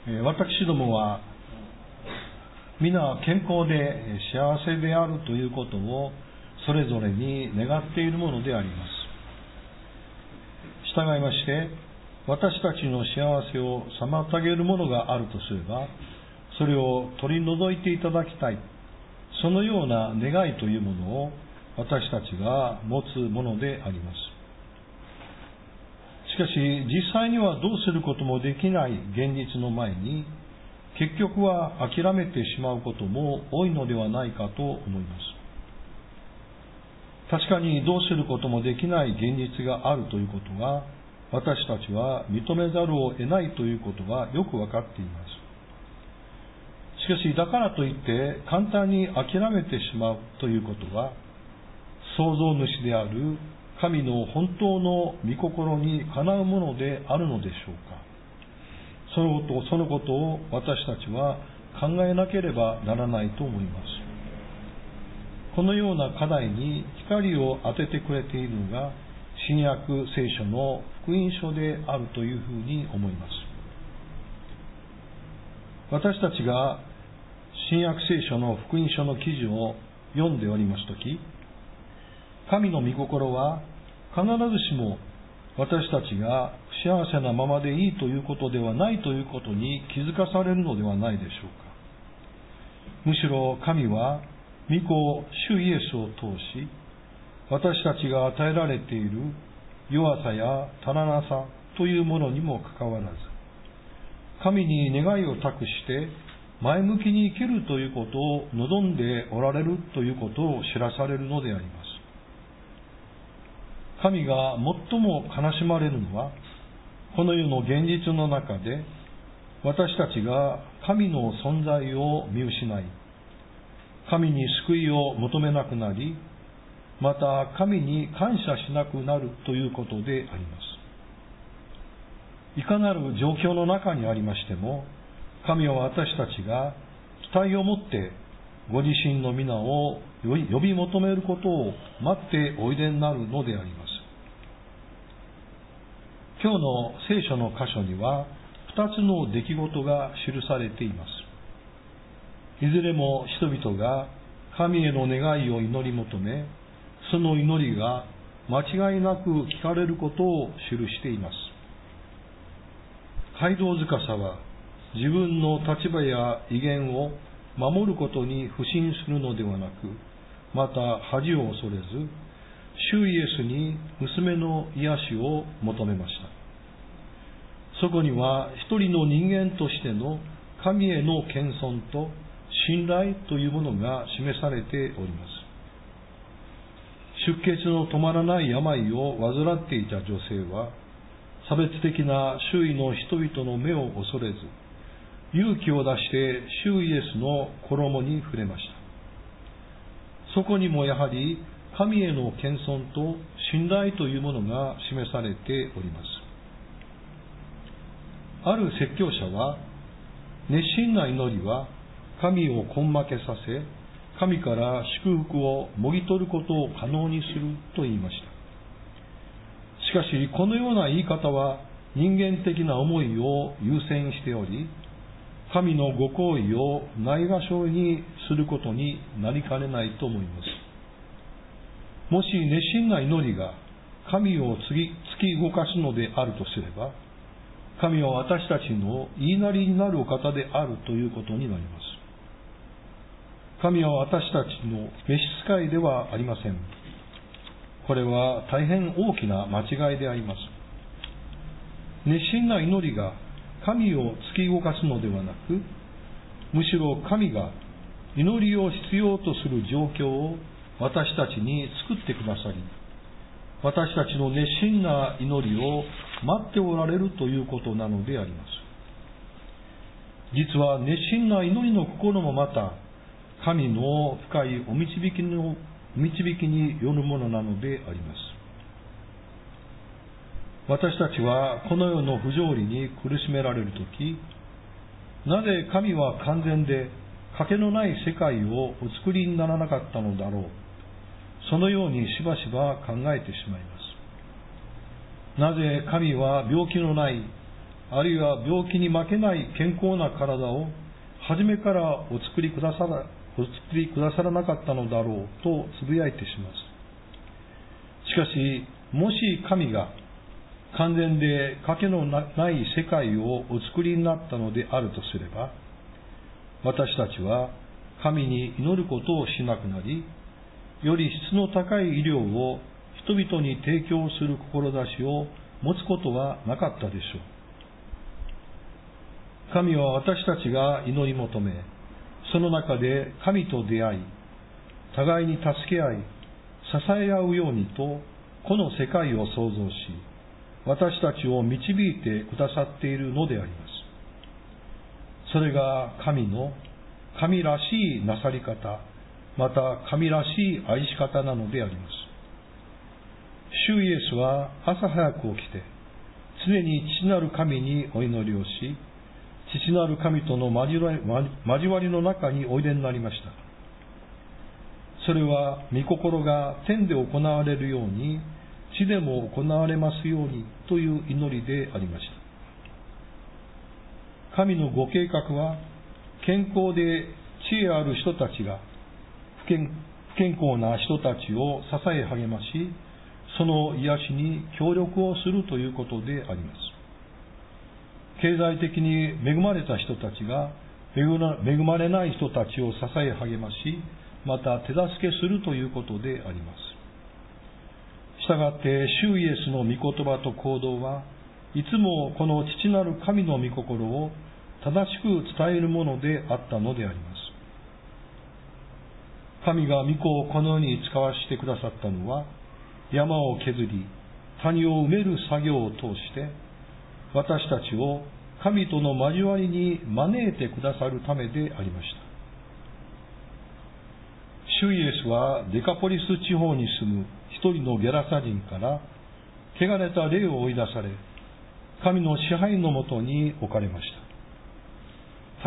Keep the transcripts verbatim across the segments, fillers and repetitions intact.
私どもは皆健康で幸せであるということをそれぞれに願っているものであります。従いまして私たちの幸せを妨げるものがあるとすれば、それを取り除いていただきたい、そのような願いというものを私たちが持つものであります。しかし実際にはどうすることもできない現実の前に、結局は諦めてしまうことも多いのではないかと思います。確かにどうすることもできない現実があるということが、私たちは認めざるを得ないということがよくわかっています。しかしだからといって簡単に諦めてしまうということは、創造主である神の本当の御心にかなうものであるのでしょうか。そのこと、そのことを私たちは考えなければならないと思います。このような課題に光を当ててくれているのが新約聖書の福音書であるというふうに思います。私たちが新約聖書の福音書の記事を読んでおりますとき、神の御心は必ずしも私たちが不幸せなままでいいということではないということに気づかされるのではないでしょうか。むしろ神は御子主イエスを通し、私たちが与えられている弱さや足らなさというものにもかかわらず、神に願いを託して前向きに生きるということを望んでおられるということを知らされるのであります。神が最も悲しまれるのは、この世の現実の中で私たちが神の存在を見失い、神に救いを求めなくなり、また神に感謝しなくなるということであります。いかなる状況の中にありましても、神は私たちが期待を持ってご自身の皆を呼び求めることを待っておいでになるのであります。今日の聖書の箇所には二つの出来事が記されています。いずれも人々が神への願いを祈り求め、その祈りが間違いなく聞かれることを記しています。街道司は自分の立場や威厳を守ることに不信するのではなく、また恥を恐れず、主イエスに娘の癒しを求めました。そこには一人の人間としての神への謙遜と信頼というものが示されております。出血の止まらない病を患っていた女性は、差別的な周囲の人々の目を恐れず、勇気を出して主イエスの衣に触れました。そこにもやはり神への謙遜と信頼というものが示されております。ある説教者は、熱心な祈りは神を根負けさせ、神から祝福をもぎ取ることを可能にすると言いました。しかしこのような言い方は人間的な思いを優先しており、神のご厚意をないがしろにすることになりかねないと思います。もし熱心な祈りが神を突き動かすのであるとすれば、神は私たちの言いなりになるお方であるということになります。神は私たちの召使いではありません。これは大変大きな間違いであります。熱心な祈りが神を突き動かすのではなく、むしろ神が祈りを必要とする状況を私たちに作ってくださり、私たちの熱心な祈りを待っておられるということなのであります。実は熱心な祈りの心もまた神の深いお導きの導きによるものなのであります。私たちはこの世の不条理に苦しめられるとき、なぜ神は完全で欠けのない世界をお作りにならなかったのだろう、そのようにしばしば考えてしまいます。なぜ神は病気のないあるいは病気に負けない健康な体を初めからお作りくださら、お作りくださらなかったのだろうとつぶやいてします。しかし、もし神が完全で賭けのない世界をお作りになったのであるとすれば、私たちは神に祈ることをしなくなり、より質の高い医療を人々に提供する志を持つことはなかったでしょう。神は私たちが祈り求め、その中で神と出会い、互いに助け合い、支え合うようにと、この世界を創造し、私たちを導いてくださっているのであります。それが神の、神らしいなさり方、また神らしい愛し方なのであります。主イエスは朝早く起きて、常に父なる神にお祈りをし、父なる神との交わり、交わりの中においでになりました。それは御心が天で行われるように、地でも行われますようにという祈りでありました。神のご計画は、健康で知恵ある人たちが、不健、不健康な人たちを支え励まし、その癒しに協力をするということであります。経済的に恵まれた人たちが恵まれない人たちを支え励まし、また手助けするということであります。したがって、主イエスの御言葉と行動はいつもこの父なる神の御心を正しく伝えるものであったのであります。神が御子をこの世に使わせてくださったのは、山を削り、谷を埋める作業を通して、私たちを神との交わりに招いてくださるためでありました。主イエスはデカポリス地方に住む一人のゲラサ人から汚れた霊を追い出され、神の支配のもとに置かれました。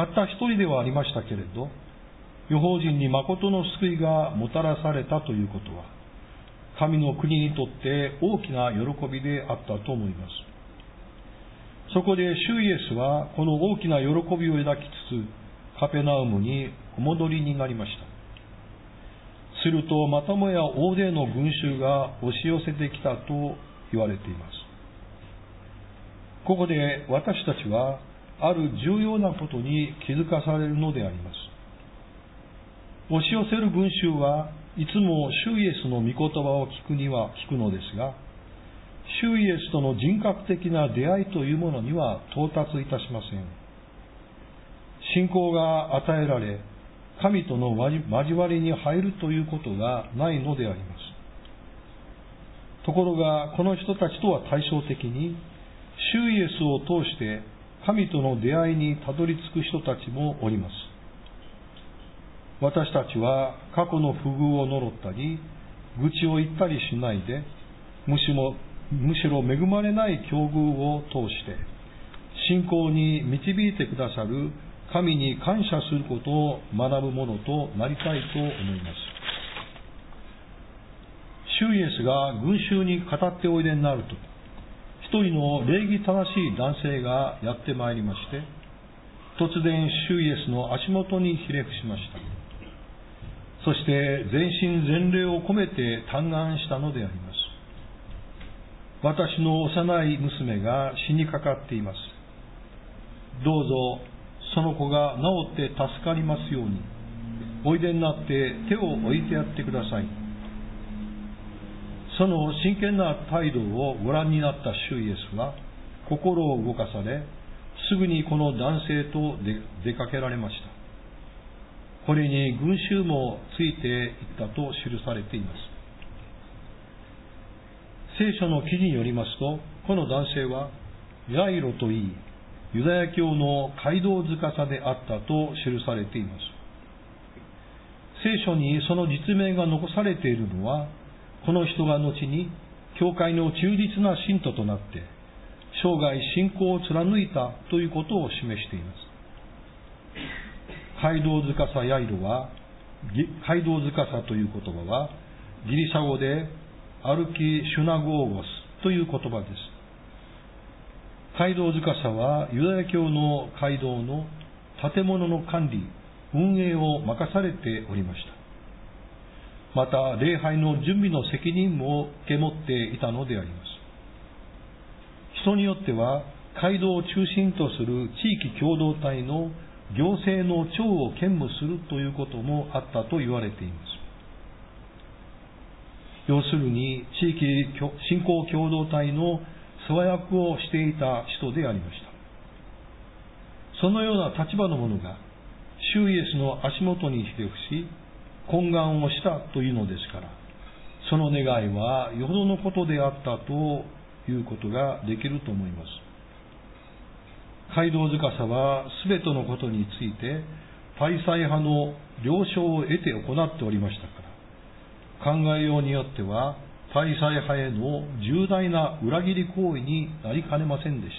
たった一人ではありましたけれど、預法人に誠の救いがもたらされたということは、神の国にとって大きな喜びであったと思います。そこで主イエスはこの大きな喜びを抱きつつ、カペナウムにお戻りになりました。すると、またもや大勢の群衆が押し寄せてきたと言われています。ここで私たちは、ある重要なことに気づかされるのであります。押し寄せる群衆はいつも主イエスの御言葉を聞くには聞くのですが、主イエスとの人格的な出会いというものには到達いたしません。信仰が与えられ、神との交わりに入るということがないのであります。ところが、この人たちとは対照的に、主イエスを通して神との出会いにたどり着く人たちもおります。私たちは過去の不遇を呪ったり、愚痴を言ったりしないで、むしろ、むしろ恵まれない境遇を通して、信仰に導いてくださる神に感謝することを学ぶものとなりたいと思います。主イエスが群衆に語っておいでになると、一人の礼儀正しい男性がやってまいりまして、突然主イエスの足元にひれ伏しました。そして全身全霊を込めて嘆願したのであります。私の幼い娘が死にかかっています。どうぞその子が治って助かりますように、おいでになって手を置いてやってください。その真剣な態度をご覧になった主イエスは心を動かされ、すぐにこの男性と出かけられました。これに群衆もついていったと記されています。聖書の記事によりますと、この男性はヤイロといい、ユダヤ教の街道司であったと記されています。聖書にその実名が残されているのは、この人が後に教会の忠実な信徒となって生涯信仰を貫いたということを示しています。街道司ヤイロは、街道司という言葉はギリシャ語でアルキシュナゴーゴスという言葉です。 街道司はユダヤ教の街道の建物の管理、運営を任されておりました。また、礼拝の準備の責任も受け持っていたのであります。人によっては、街道を中心とする地域共同体の行政の長を兼務するということもあったと言われています。要するに、地域信仰共同体の世話役をしていた人でありました。そのような立場の者が、主イエスの足元にひれ伏し、懇願をしたというのですから、その願いはよほどのことであったということができると思います。街道司はすべてのことについて、パリサイ派の了承を得て行っておりましたから、考えようによっては、パリサイ派への重大な裏切り行為になりかねませんでした。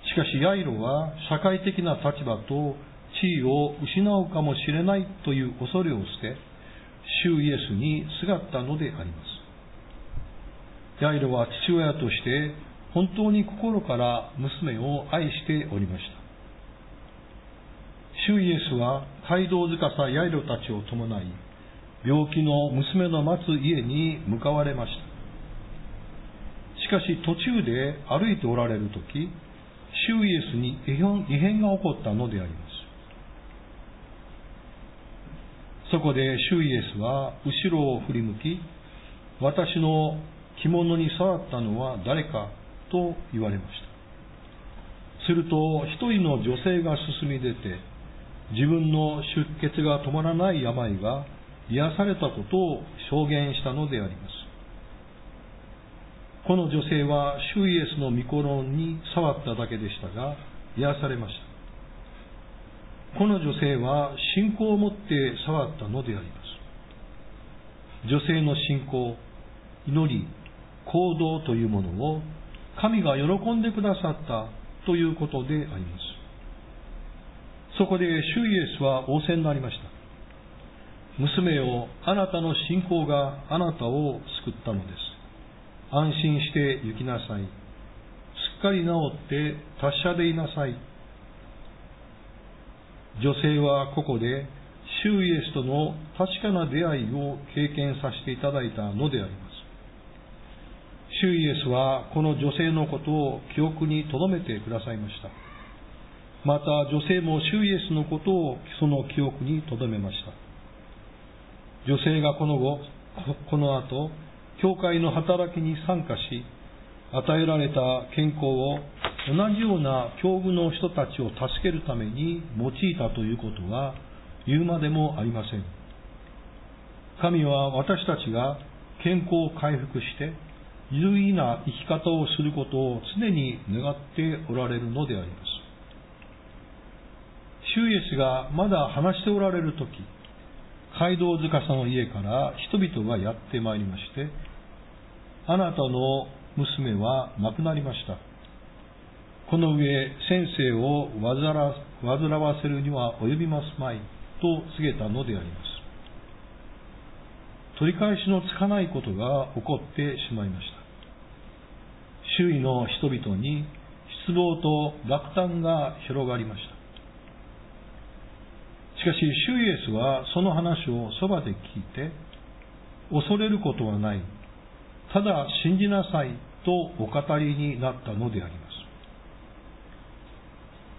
しかしヤイロは社会的な立場と地位を失うかもしれないという恐れを捨て、主イエスにすがったのであります。ヤイロは父親として本当に心から娘を愛しておりました。主イエスは街道司ヤイロたちを伴い、病気の娘の待つ家に向かわれました。しかし途中で歩いておられるとき、主イエスに異変が起こったのであります。そこで主イエスは後ろを振り向き、私の着物に触ったのは誰かと言われました。すると一人の女性が進み出て、自分の出血が止まらない病が癒されたことを証言したのであります。この女性は主イエスの御心に触っただけでしたが、癒されました。この女性は信仰を持って触ったのであります。女性の信仰、祈り、行動というものを神が喜んでくださったということであります。そこで主イエスは仰せになりました。娘よ、あなたの信仰があなたを救ったのです。安心して行きなさい。すっかり治って達者でいなさい。女性はここで主イエスとの確かな出会いを経験させていただいたのであります。主イエスはこの女性のことを記憶に留めてくださいました。また女性も主イエスのことをその記憶に留めました。女性がこの後、この後、教会の働きに参加し、与えられた健康を同じような境遇の人たちを助けるために用いたということは言うまでもありません。神は私たちが健康を回復して有意義な生き方をすることを常に願っておられるのであります。主イエスがまだ話しておられるとき、街道司の家から人々がやってまいりまして、あなたの娘は亡くなりました。この上、先生を煩わせるには及びますまい、と告げたのであります。取り返しのつかないことが起こってしまいました。周囲の人々に失望と落胆が広がりました。しかし、主イエスはその話をそばで聞いて、恐れることはない、ただ信じなさいとお語りになったのであります。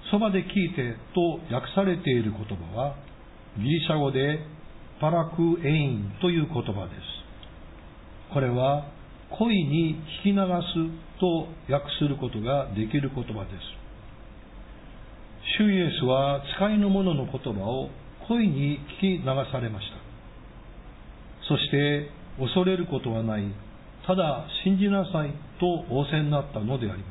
そばで聞いてと訳されている言葉は、ギリシャ語でパラクエインという言葉です。これは、恋に聞き流すと訳することができる言葉です。主イエスは使いの者の言葉を恋に聞き流されました。そして恐れることはない、ただ信じなさいと仰せになったのであります。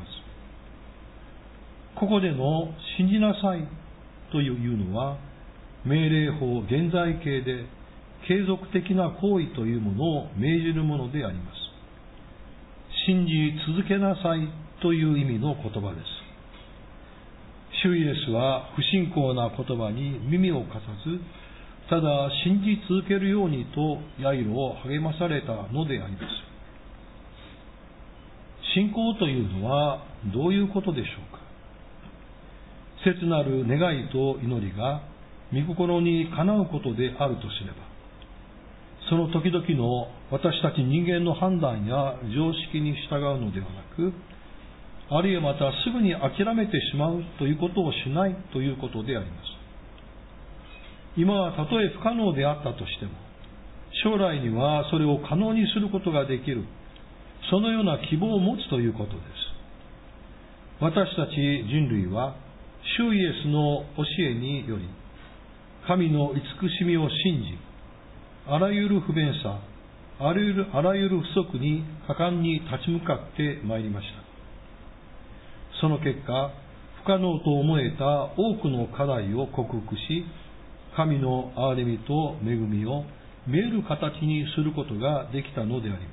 ここでの信じなさいというのは命令法現在形で継続的な行為というものを命じるものであります。信じ続けなさいという意味の言葉です。主イエスは不信仰な言葉に耳を貸さず、ただ信じ続けるようにとヤイロを励まされたのであります。 信仰というのはどういうことでしょうか。切なる願いと祈りが御心にかなうことであるとすれば、その時々の私たち人間の判断や常識に従うのではなく、あるいはまたすぐに諦めてしまうということをしないということであります。今はたとえ不可能であったとしても、将来にはそれを可能にすることができる、そのような希望を持つということです。私たち人類は、主イエスの教えにより、神の慈しみを信じ、あらゆる不便さ、あらゆる、あらゆる不足に果敢に立ち向かってまいりました。その結果、不可能と思えた多くの課題を克服し、神の憐れみと恵みを見える形にすることができたのであります。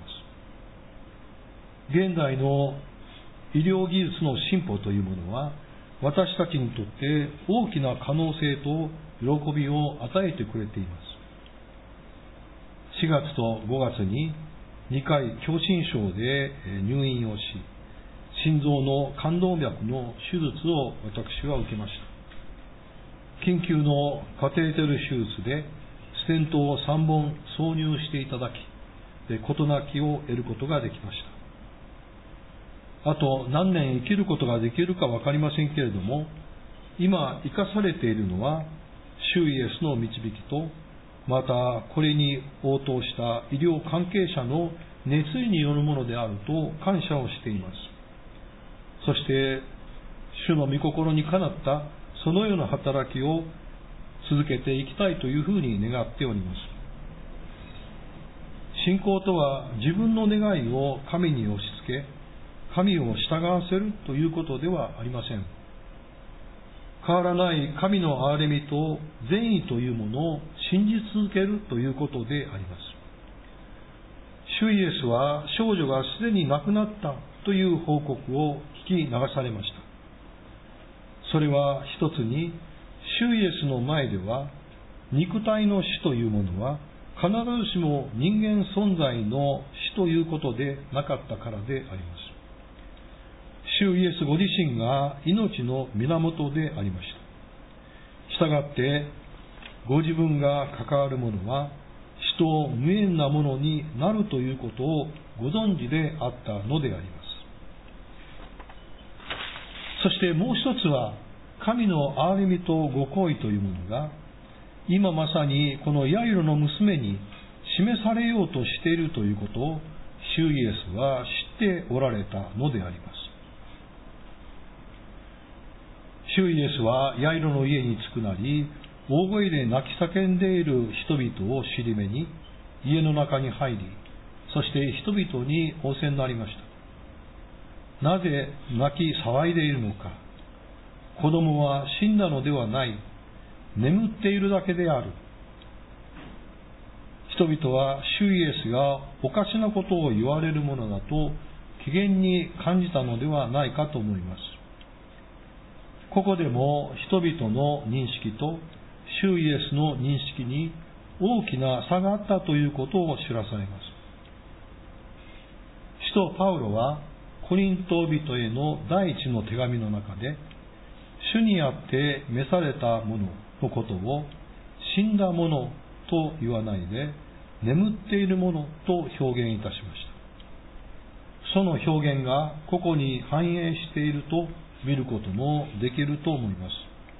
現代の医療技術の進歩というものは、私たちにとって大きな可能性と喜びを与えてくれています。しがつとごがつににかい狭心症で入院をし、心臓の冠動脈の手術を私は受けました。緊急のカテーテル手術でステントをさんぼん挿入していただき、事なきを得ることができました。あと何年生きることができるかわかりませんけれども、今生かされているのは主イエスの導きと、またこれに応答した医療関係者の熱意によるものであると感謝をしています。そして主の御心にかなったそのような働きを続けていきたいというふうに願っております。信仰とは自分の願いを神に押し付け、神を従わせるということではありません。変わらない神の憐れみと善意というものを信じ続けるということであります。主イエスは少女がすでに亡くなったという報告を聞き流されました。それは一つに、主イエスの前では肉体の死というものは必ずしも人間存在の死ということでなかったからであります。主イエスご自身が命の源でありました。したがってご自分が関わるものは死と無縁なものになるということをご存知であったのであります。そしてもう一つは、神の憐れみとご厚意というものが今まさにこのヤイロの娘に示されようとしているということを主イエスは知っておられたのであります。主イエスはヤイロの家に着くなり、大声で泣き叫んでいる人々を尻目に家の中に入り、そして人々に仰せになりました。なぜ泣き騒いでいるのか。子供は死んだのではない。眠っているだけである。人々は主イエスがおかしなことを言われるものだと機嫌に感じたのではないかと思います。ここでも人々の認識と主イエスの認識に大きな差があったということを知らされます。使徒パウロはコリント人への第一の手紙の中で、主にあって召された者のことを死んだ者と言わないで眠っている者と表現いたしました。その表現がここに反映していると見ることもできると思います。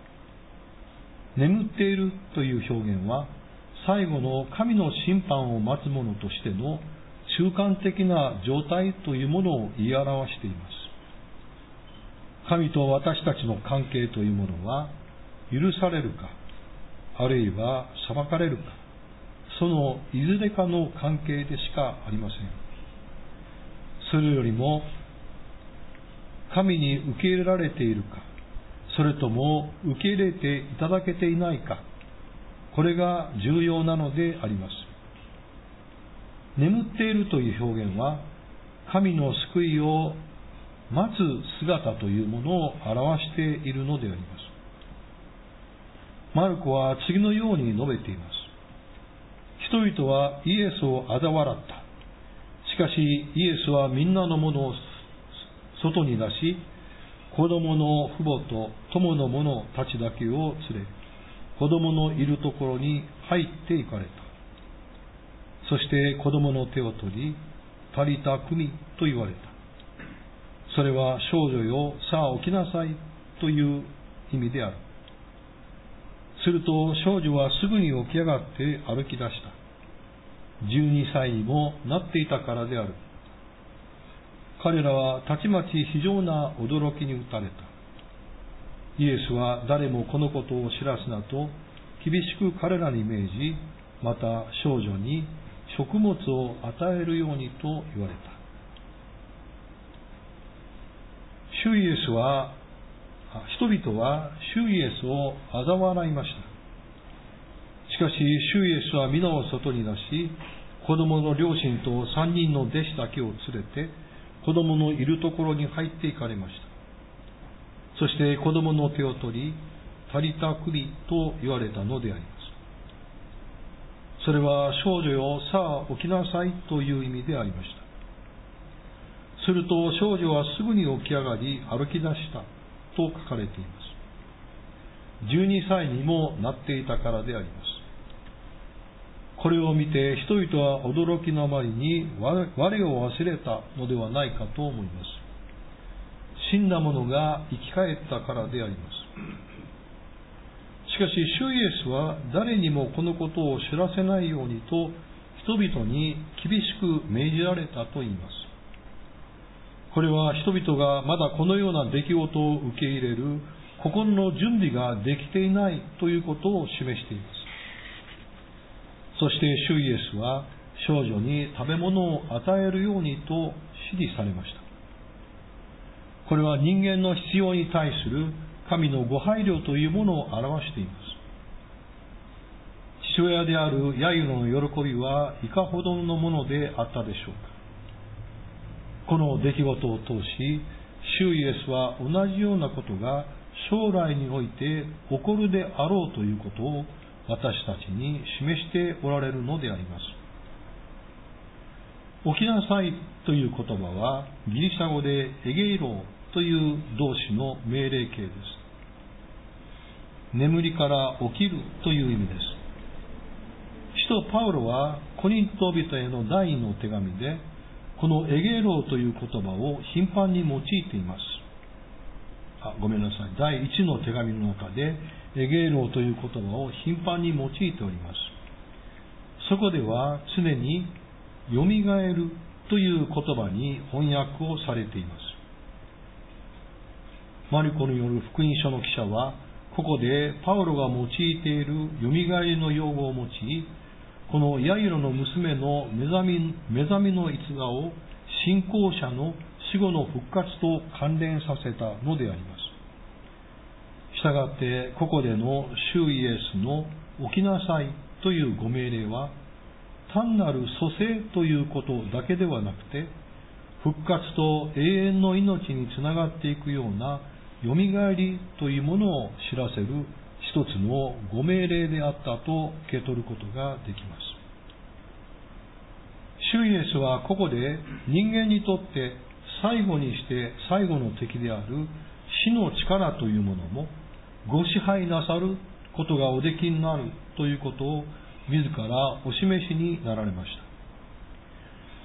眠っているという表現は最後の神の審判を待つ者としての中間的な状態というものを言い表しています。神と私たちの関係というものは許されるか、あるいは裁かれるか、そのいずれかの関係でしかありません。それよりも神に受け入れられているか、それとも受け入れていただけていないか、これが重要なのであります。眠っているという表現は神の救いを待つ姿というものを表しているのであります。マルコは次のように述べています。人々はイエスを嘲笑った。しかしイエスはみんなのものを外に出し、子供の父母と友の者たちだけを連れ、子供のいるところに入って行かれた。そして子供の手を取り、タリタクミと言われた。それは少女よ、さあ起きなさいという意味である。すると少女はすぐに起き上がって歩き出した。じゅうにさいにもなっていたからである。彼らはたちまち非常な驚きに打たれた。イエスは誰もこのことを知らすなと厳しく彼らに命じ、また少女に食物を与えるようにと言われた。主イエスは、人々は主イエスを嘲笑いました。しかし主イエスは皆を外に出し、子供の両親と三人の弟子だけを連れて、子供のいるところに入って行かれました。そして子供の手を取り、タリタクミと言われたのであります。それは少女よ、さあ起きなさいという意味でありました。すると少女はすぐに起き上がり歩き出したと書かれています。じゅうにさいにもなっていたからであります。これを見て人々は驚きのあまりに我を忘れたのではないかと思います。死んだ者が生き返ったからであります。しかし主イエスは誰にもこのことを知らせないようにと人々に厳しく命じられたと言います。これは人々がまだこのような出来事を受け入れる心の準備ができていないということを示しています。そして主イエスは少女に食べ物を与えるようにと指示されました。これは人間の必要に対する神のご配慮というものを表しています。父親であるヤイロの喜びはいかほどのものであったでしょうか。この出来事を通し、主イエスは同じようなことが将来において起こるであろうということを私たちに示しておられるのであります。起きなさいという言葉はギリシャ語でエゲイローという動詞の命令形です。眠りから起きるという意味です。使徒パウロはコリント人への第二の手紙でこのエゲイローという言葉を頻繁に用いています。あ、ごめんなさい。第一の手紙の中でエゲイローという言葉を頻繁に用いております。そこでは常によみがえるという言葉に翻訳をされています。マルコによる福音書の記者はここでパウロが用いているよみがえりの用語を用い、このヤイロの娘の目覚み、目覚みの逸話を信仰者の死後の復活と関連させたのであります。したがってここでの主イエスの起きなさいというご命令は単なる蘇生ということだけではなくて、復活と永遠の命につながっていくようなよみがえりというものを知らせる一つのご命令であったと受け取ることができます。主イエスはここで人間にとって最後にして最後の敵である死の力というものもご支配なさることがおできになるということを自らお示しになられました。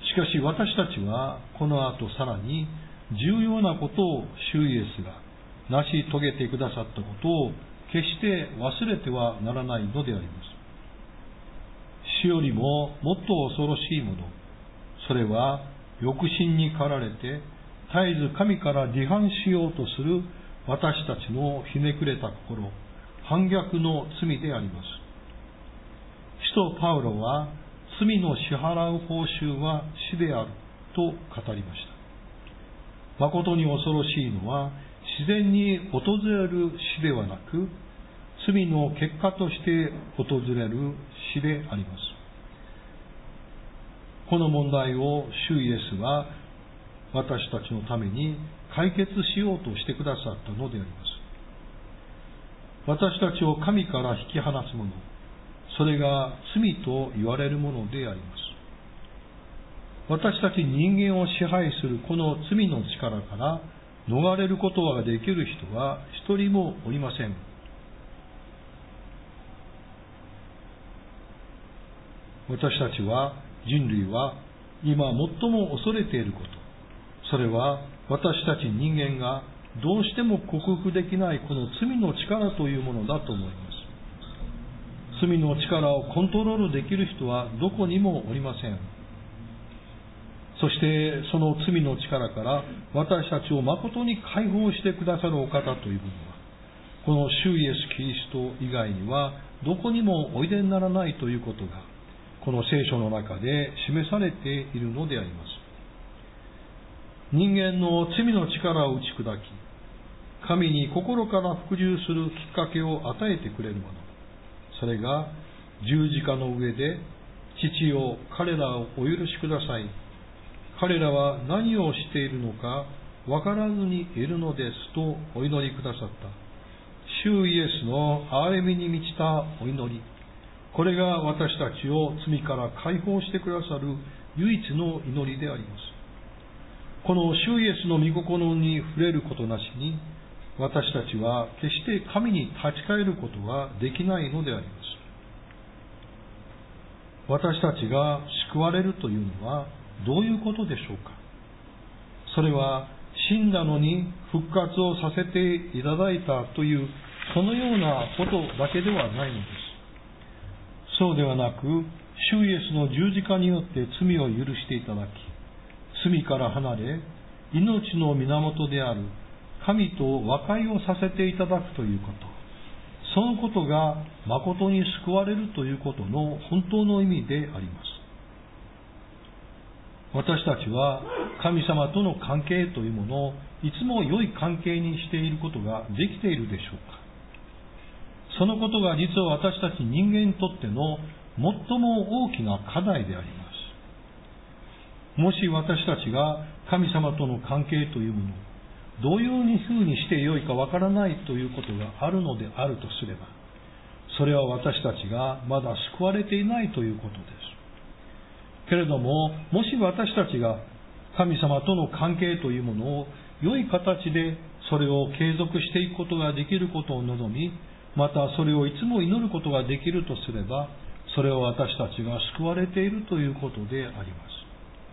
しかし私たちはこの後さらに重要なことを主イエスが成し遂げてくださったことを決して忘れてはならないのであります。死よりももっと恐ろしいもの、それは欲心に駆られて絶えず神から離反しようとする私たちのひねくれた心、反逆の罪であります。使徒パウロは罪の支払う報酬は死であると語りました。誠に恐ろしいのは自然に訪れる死ではなく、罪の結果として訪れる死であります。この問題を主イエスは私たちのために解決しようとしてくださったのであります。私たちを神から引き離すもの、それが罪と言われるものであります。 私たち人間を支配するこの罪の力から逃れることができる人は一人もおりません。私たちは、人類は今最も恐れていること、それは私たち人間がどうしても克服できないこの罪の力というものだと思います。罪の力をコントロールできる人はどこにもおりません。そしてその罪の力から私たちを誠に解放してくださるお方というものは、この主イエス・キリスト以外にはどこにもおいでにならないということが、この聖書の中で示されているのであります。人間の罪の力を打ち砕き、神に心から服従するきっかけを与えてくれるもの、それが十字架の上で、父よ、彼らをお許しください。彼らは何をしているのか分からずにいるのですとお祈りくださった。主イエスの憐れみに満ちたお祈り、これが私たちを罪から解放してくださる唯一の祈りであります。この主イエスの御心に触れることなしに、私たちは決して神に立ち返ることができないのであります。私たちが救われるというのはどういうことでしょうか。それは死んだのに復活をさせていただいたというそのようなことだけではないのです。そうではなく、主イエスの十字架によって罪を許していただき、罪から離れ、命の源である神と和解をさせていただくということ、そのことが誠に救われるということの本当の意味であります。私たちは神様との関係というものをいつも良い関係にしていることができているでしょうか。そのことが実は私たち人間にとっての最も大きな課題であります。もし私たちが神様との関係というものをどういうふうにしてよいかわからないということがあるのであるとすれば、それは私たちがまだ救われていないということです。けれども、もし私たちが神様との関係というものを良い形でそれを継続していくことができることを望み、またそれをいつも祈ることができるとすれば、それは私たちが救われているということであります。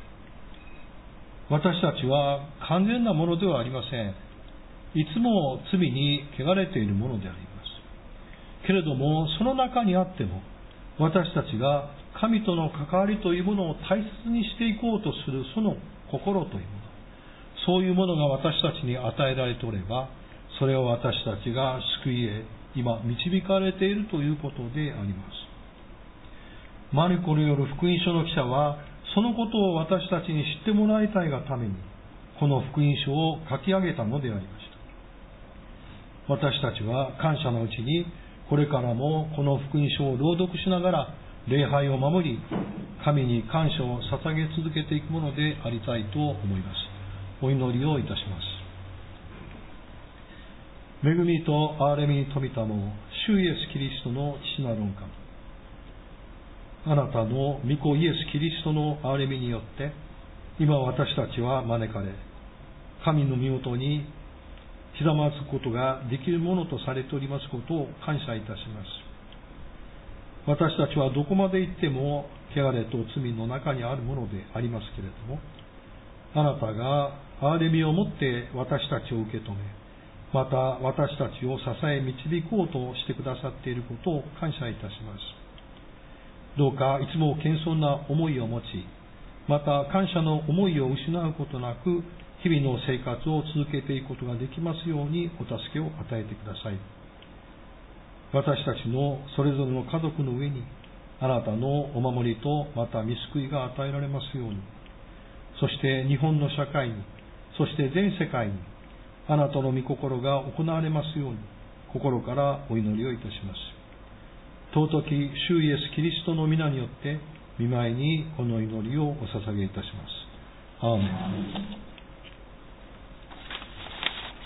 私たちは完全なものではありません。いつも罪に汚れているものであります。けれども、その中にあっても、私たちが神との関わりというものを大切にしていこうとするその心というもの、そういうものが私たちに与えられておれば、それを私たちが救いへ今導かれているということであります。マルコによる福音書の記者は、そのことを私たちに知ってもらいたいがために、この福音書を書き上げたのでありました。私たちは感謝のうちに、これからもこの福音書を朗読しながら、礼拝を守り、神に感謝を捧げ続けていくものでありたいと思います。お祈りをいたします。恵みと憐れみに富みたも主イエス・キリストの父なる御神、あなたの御子イエス・キリストの憐れみによって、今私たちは招かれ、神の身元にひざまずくことができるものとされておりますことを感謝いたします。私たちはどこまで行っても汚れと罪の中にあるものでありますけれども、あなたが憐れみをもって私たちを受け止め、また私たちを支え導こうとしてくださっていることを感謝いたします。どうかいつも謙遜な思いを持ち、また感謝の思いを失うことなく、日々の生活を続けていくことができますようにお助けを与えてください。私たちのそれぞれの家族の上に、あなたのお守りとまた御救いが与えられますように、そして日本の社会に、そして全世界に、あなたの御心が行われますように、心からお祈りをいたします。尊き主イエス・キリストの皆によって、御前にこの祈りをお捧げいたします。アーメン。